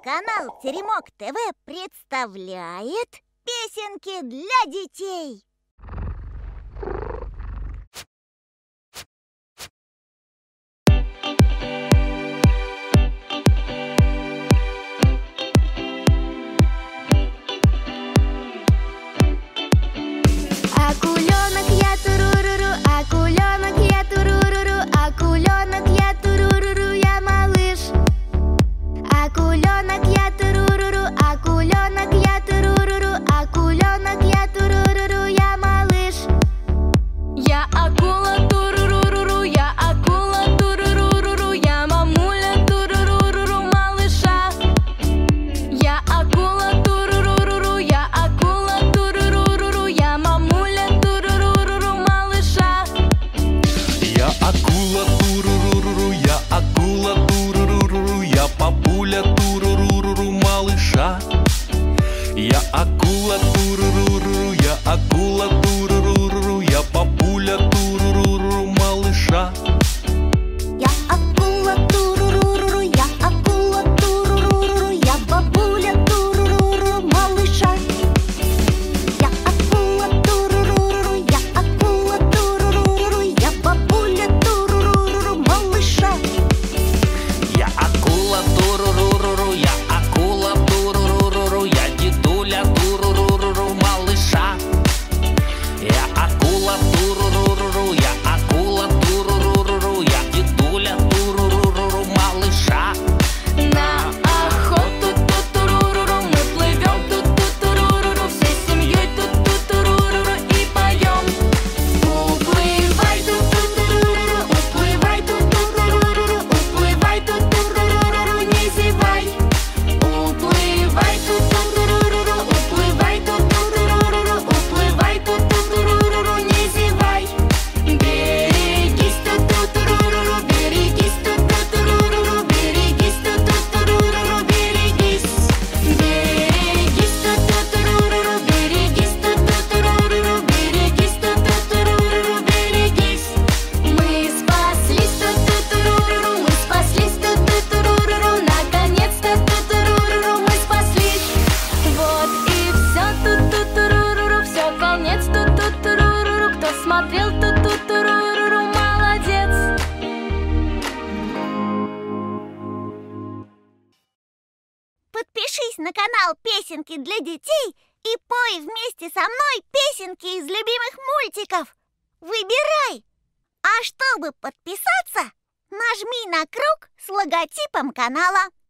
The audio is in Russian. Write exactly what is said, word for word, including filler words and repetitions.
Канал Теремок ТВ представляет песенки для детей. Акуленок я туруруру, акуленок я туруруру, акуленок я туруруру, я малыш. Акуленок я туруруру, акуленок я туруруру, акуленок я туруруру, я малыш. Я акула туруруру, я акула туруруру, я мамуля туруруру, малыша. Я акула туруруру, я акула туруруру, я мамуля туруруру, малыша. Я акула туруруру, я акула туруруру, я папуля туруруру, малыша. Я акула туруруру, я акула туруруру, я папуля туруруру, малыша. Я акула туруруру, я акула туруруру, я бабуля туруруру, малыша. Я акула туруруру, я акула туруруру, я бабуля туруруру, малыша. Я акула туруруру, я акула туруруру, я дедуля туруруру, малыша. Я акула туруруру, я акула туруруру, я дедуля туруруру, малыша. На охоту ту-туруруру, мы плывем ту-ту-туруруру, всей семьей ту-ту-туруруру и поем. Уплывай ту-ту-туруруру, уплывай ту-ту-туруруру, уплывай ту-ту-туруруру, не зевай. Уплывай ту-ту-туруруру, уплывай ту-ту-туруруру, уплывай ту-ту-туруруру, не зевай. Берегись ту-ту-туруруру, берегись ту-ту-туруруру, берегись ту-ту-туруруру, берегись. Берегись ту-ту-туруруру, берегись ту-ту-туруруру, берегись ту-ту-туруруру, берегись. Мы спаслись ту-ту-туруруру, мы спаслись ту-ту-туруруру, наконец-то ту-туруруру мы спаслись. Вот и все ту-ту-туруруру, все конец ту-ту-туруруру, кто смотрел ту-ту-туруруру, молодец. Подпишись на канал Песенки для детей и пой вместе со мной песенки из любимых мультиков. Выбирай! А чтобы подписаться, нажми на круг с логотипом канала.